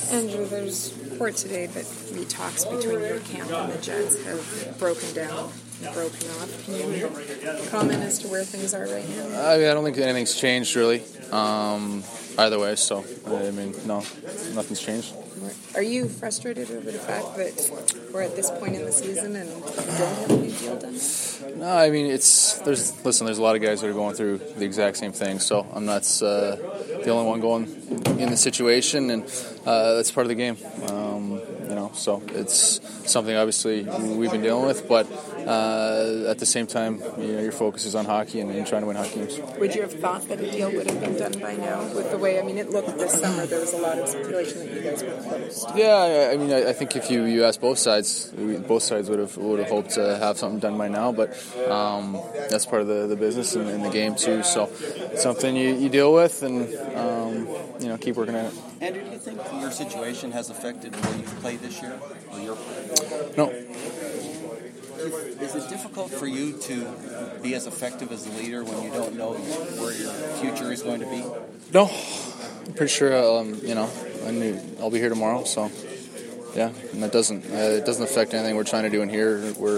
Andrew, there's report today that the talks between your camp and the Jets have broken down and broken off. Can you comment as to where things are right now? I don't think anything's changed really. Either way, so no, nothing's changed. Are you frustrated over the fact that we're at this point in the season and you don't have a new deal done? No, there's a lot of guys that are going through the exact same thing, so I'm not the only one going in the situation, and that's part of the game. So it's something obviously we've been dealing with, but at the same time, your focus is on hockey and trying to win hockey games. Would you have thought that a deal would have been done by now with the way, it looked this summer, there was a lot of speculation that you guys were close? Yeah, I think if you ask both sides would have hoped to have something done by now, but that's part of the business and the game too, so it's something you deal with and keep working at it. Andrew, do you think your situation has affected the way you've played this year? Or your play? No. Is it difficult for you to be as effective as a leader when you don't know where your future is going to be? No. I'm pretty sure, I'll be here tomorrow, so yeah, and it doesn't affect anything we're trying to do in here. We're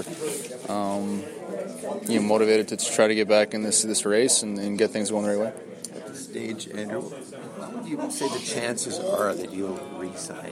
motivated to try to get back in this race and get things going the right way. At this stage, Andrew, what do you say the chances are that you'll re-sign?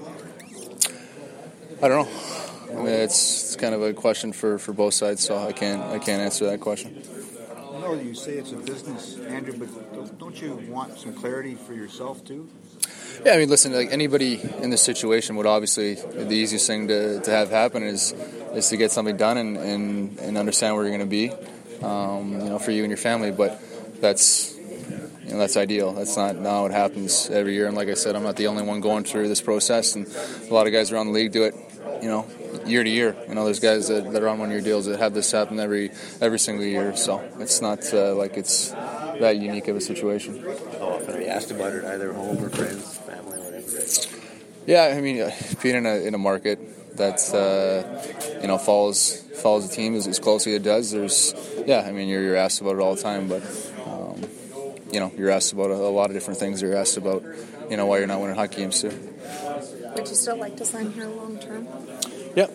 I don't know. It's kind of a question for both sides, so I can't answer that question. I know you say it's a business, Andrew, but don't you want some clarity for yourself too? Yeah, listen, like anybody in this situation would obviously, the easiest thing to have happen is to get something done and understand where you're going to be, for you and your family. But that's ideal. That's not how it happens every year. And like I said, I'm not the only one going through this process, and a lot of guys around the league do it, year to year. There's guys that are on one-year deals that have this happen every single year. So it's not like it's that unique of a situation. How often are you asked about it, either home or friends, family, whatever? Yeah, being in a market that follows the team as closely as it does. You're asked about it all the time, but you're asked about a lot of different things. You're asked about why you're not winning hockey games too. Would you still like to sign here long term? Yep.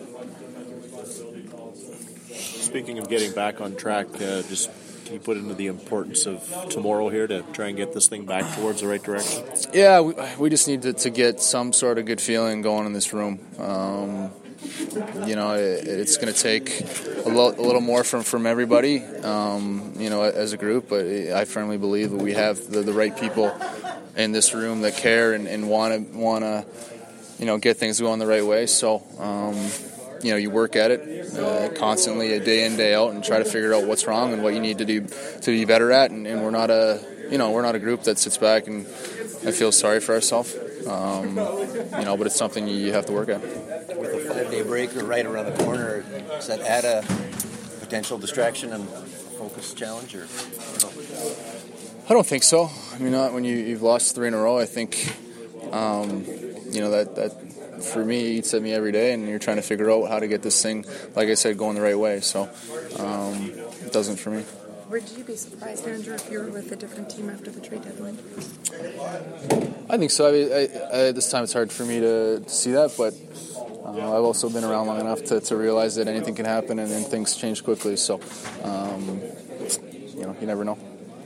Speaking of getting back on track, just can you put into the importance of tomorrow here to try and get this thing back towards the right direction? Yeah, we just need to get some sort of good feeling going in this room. It's going to take a little more from everybody, as a group. But I firmly believe that we have the right people in this room that care and want to get things going the right way. So, you work at it constantly, day in, day out, and try to figure out what's wrong and what you need to do to be better at. And we're not a group that sits back and I feel sorry for ourselves. But it's something you have to work at. With a 5-day break right around the corner, does that add a potential distraction and focus challenge? Or I don't think so. Not when you've lost 3 in a row. I think, that for me eats at me every day, and you're trying to figure out how to get this thing, like I said, going the right way. So it doesn't for me. Would you be surprised, Andrew, if you were with a different team after the trade deadline? I think so. This time it's hard for me to see that, but I've also been around long enough to realize that anything can happen and things change quickly. So, you never know.